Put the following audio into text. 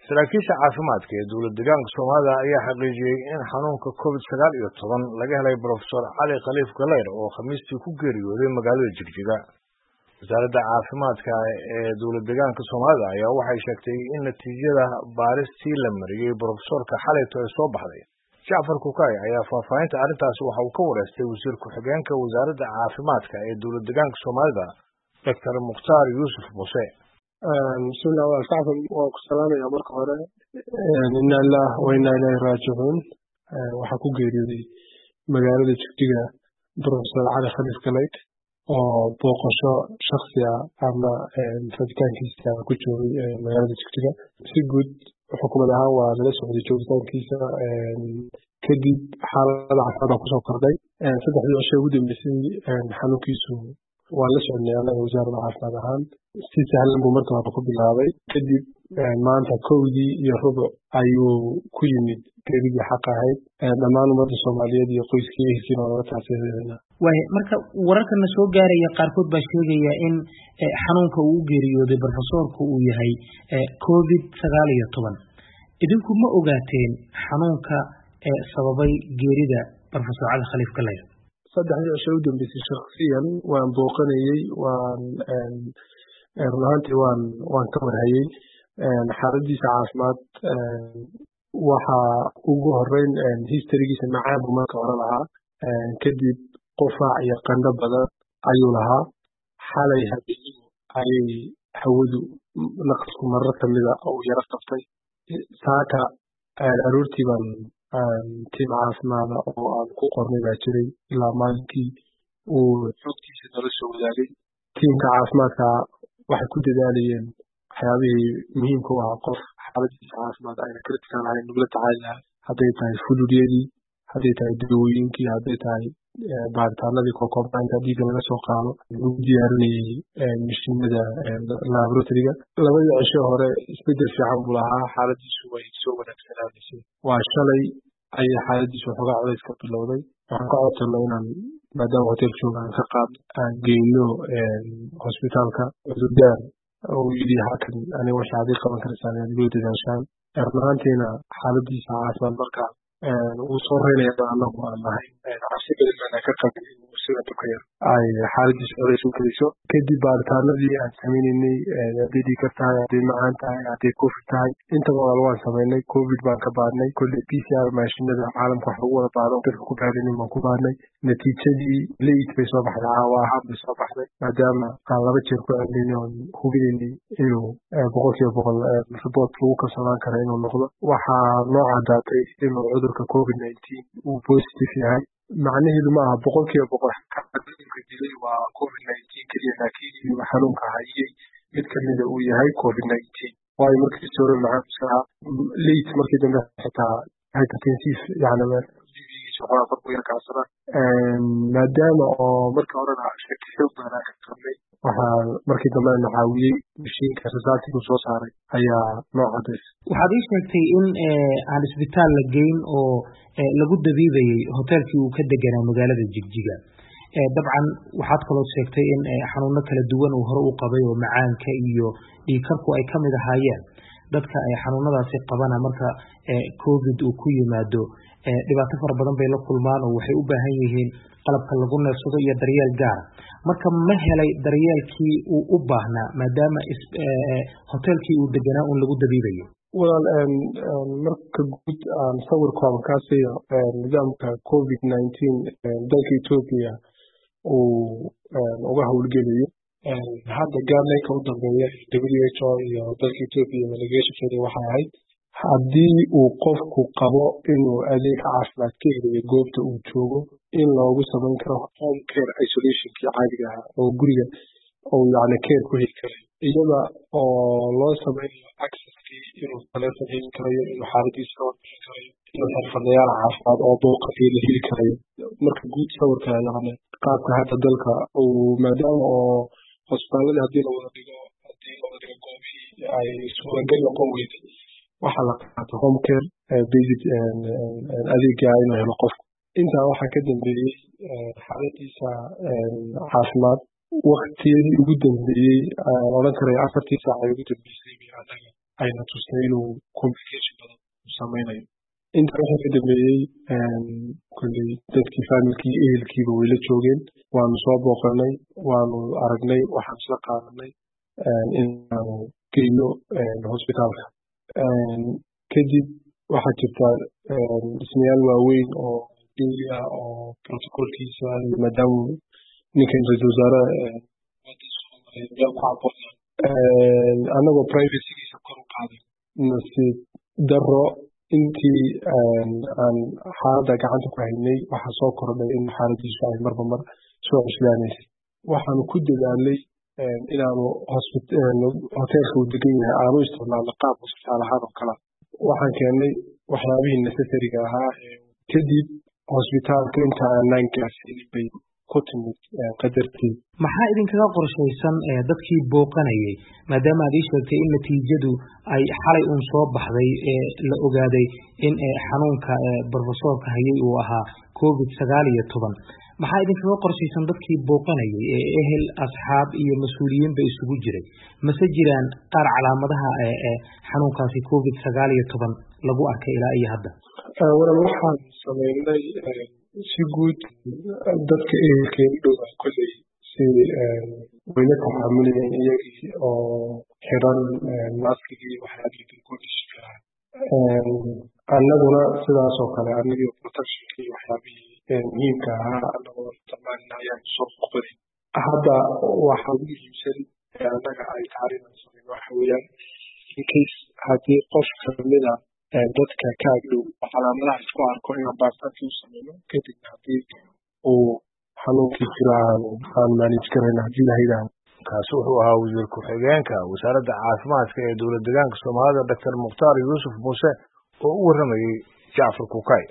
saraakiisha caafimaadka ee dowlad deegaanka Soomaalida ayaa xaqiijiyay in xanuunka COVID-19 laga helay Professor Cali Khaliif Galeer oo Khamiistii ku geeriyooday magaalada Jigjiga. Wasaaradda caafimaadka ee dowlad deegaanka Soomaalida ayaa waxay sheegtay in natiijada baaristii la mariyay professorka xalayto ay soo baxday. Jacfar Kukay ayaa faahfaahinta arrintaas waxa uu ka wareystay wasiir ku-xigeenka wasaaradda caafimaadka ee dowlad deegaanka Soomaalida Dr. Mukhtaar Yuusuf Buse. بسم الله والسلام والسلام يا مرك هore inna lillahi wa inna ilayhi raaji'uun waxa ku geeriyooday magaalada Jigjiga Professor Cali Khaliif Galeer oo booqasho shakhsi ah ama fadhigaankiisa ku joogay magaalada Jigjiga si guud xukuumad ahaan waa la socday joogitaankiisa kadib xaalada caafimaad ku soo kordhay saddexdii cisho ugu dambeysay xanuunkiisu waa la socnay anaga wasaaradda caafimaad ahaan si sahlan buu marka hore ku bilaabay kadib maanta kowdii iyo rubuc ayuu ku yimid geeridii xaq ahayd dhammaan ummadda Soomaaliyeed iyo qoyskii ehelkiina laga tacsiyeynaa. marka wararkana soo gaaraya qaarkood baa sheegaya in xanuunka uu geeriyooday professorku uu yahay COVID-19 idinku ma ogaateen xanuunka sababay geerida Professor Cali Khaliif Galeer? saddexdii cisho u dambeysay shakhsiyan waan booqanayay runtii waan ka warhayay xaaladiisa caafimaad waxa ugu horeyn historygiisa macaan buu marka hore lahaa kadib qofaac iyo qandho badan ayuu lahaa xalay habeenimo ayay hawadu naqsku marar kamida oo yara qabtay saaka aroortii baan tiim caafimaada oo aan ku qornay baa jiray ilaa maalinkii uu xogtiisa nala soo wadaagay tiimka caafimaadka waxay ku dadaalayeen waxyaabihii muhiimka u ahaa qof xaaladiisa caafimaad ayna critical ahayn nagula tacaali lahaa hadday tahay fuludyadii hadday tahay dawooyinkii hadday tahay baaritaanadii kookobnaanta dhiigga laga soo qaado lagu diyaarinayay mishiinada laboratoryga labadii cisho hore isbedel fiican buu lahaa xaaladiisu way soo wanaagsanaanaysay waa shalay ayay xaaladiisu waxoogaa culays ka bilowday waxaan ka codsanay inaan maadaama hotel jooga aan ka qaadno aan geyno hosbitaalka cudurdaar uu yidhi halkan aniga waxay adii qaban karaysaan inaad igula dadaashaan runaantiina xaaladiisa caafimaad marka wuu soo reynaya anagu aan nahay cabsi badan baana ka qabin inuu sida dadka yar ay xaaladiisa culays u geliso kadib baaritaanadii aan sameynaynay hadday dhiig tahay hadday macaan tahay hadday covid tahay intaba waan samaynay covid baan ka baadnay kolley PCR maashinada caalamka wax lagu wada baado dadka ku baadinin baan ku baadnay natiijadii late bay soo baxday caawa ahaan bay soo baxday maadaama aan laba jeer ku celinaynay oon hubinaynay inuu boqolkiiba boqol report lagu kalsoonaan kara inuu noqdo waxaa noo caddaatay inuu cudurka COVID-19 uu positive yahay macnaheedu ma aha boqolkiiba boqol xanuunka dilay waa COVID-19 keliya laakiin inuu xanuunka hayay mid kamida uu yahay COVID-19 waayo markii soo hore maxaa late markii dambe xitaa hypertensive yani maadaama oo markii horena shaki xoog badan aan qabnay waxaa markii dambe na caawiyey mishiinka resultigu soo saaray ayaa noo cadays. waxaad ii sheegtay in aan isbitaal la geyn oo lagu dabiibayay hotelkii uu ka deganaa magaalada Jigjiga dabcan waxaad kaloo sheegtay in xanuuno kala duwan uu hore u qabay oo macaanka iyo dhiigkarku ay kamid ahaayeen dadka ay xanuunadaasi qabana marka covid uu ku yimaado dhibaato fara badan bay la kulmaan oo waxay u baahan yihiin qalabka lagu neefsado iyo daryeel gaar marka ma helay daryeelkii uu u baahnaa maadaama hotelkii uu deganaa un lagu dabiibayo? marka guud aan sawirkooda ka siiyo nidaamka COVID-19 dalka Ethiopia uu uga howlgelayo hadda gaarnayka u dambeeya WHO iyo dalka Ethiopia laga shaqeeyay waxay ahayd haddii uu qofku qabo inuu adeeg caafimaad ka helayo goobta uu joogo in loogu samayn karo home care isolationkii caadiga ah oo guriga oo yacni care ku heli karayo iyada oo loo samaynayo accesskii inuu taleefon heli karayo inuu xaaladiisa warbixin karayo inuu xirfadlayaal caafimaad oo booqatay la heli karayo marka guud sawirka yacni qaabka hadda dalka uu maadaama oo hosbitaalada haddii la wada dhigo goobihii ay suuragal noqon weyday waxaa la qaato home care basic adeega inuu helo qofku intaa waxaa ka dambeeyey xaaladiisa caafimaad waqtiyadii ugu dambeeyey odhan karay 4 saac ay ugu dambeysay anaga ayna tusay inuu complication badan u samaynayo. intaa waxaa ka dambeeyey kolley dadkii familkii ehelkiiba way la joogeen, waanu soo booqanay, waanu aragnay, waxaan isla qaadanay inaanu geyno hosbitaalka. kadib waxaa jirta dhismayaal waaweyn oo dawli ah oo protocolkiisa maadaama ninkan ra-iisul wasaare annagoo privacygiisa kor u qaaday. nasiib daro intii aan xaaladda gacanta ku haynay waxaa soo kordhay in xaaladiisu ay marba mar soo cuslaanaysay. waxaanu ku dadaalay inaanu hoteelka uu degan yahay aanu isticmaalno qaab hosbitaal ahaan oo kala. waxaan keennay waxyaabihii necessariga ahaa. kadib hosbitaalka inta aanaan gaarsiinin bay ku timid qadartii. maxaa idinkaga qorshaysan dadkii booqanayay maadaama aad ii sheegtay in natiijadu ay xalay uun soo baxday la ogaaday in xanuunka brofesorka hayay uu ahaa COVID-19? maxaa idinkaga qorshaysan dadkii booqanayay ehel, asxaab iyo mas-uuliyiinba isugu jiray? mase jiraan qaar calaamadaha xanuunkaasi COVID-19 lagu arkay ilaa iyo hadda? walaal waxaan samaynay si guud dadka ehelkeena dhow ah kolley si wayla taxaamulayeen iyagii oo xiran maskigii waxyaabihii precautionska ah. annaguna sidaas oo kale annagii protectionkii waxyaabihii muhiimka ahaa annagoo isticmaalina ayaan soo boqday. hadda waxa ugu muhiimsan annaga ay tahay inaan samayno waxa weeyaan incase haddii qof kamida dadka ka agdhow oo calaamadaha isku arko inaan baaritaanki u samayno, kadibna haddii uu xanuunkii jiro aan manage garayno haddii la yidhaaho. kaasi wuxuu ahaa wasiir ku-xigeenka wasaaradda caafimaadka ee dowlad deegaanka Soomaalida Dr. Mukhtaar Yuusuf Muuse oo u waramayay Jacfar Kukay.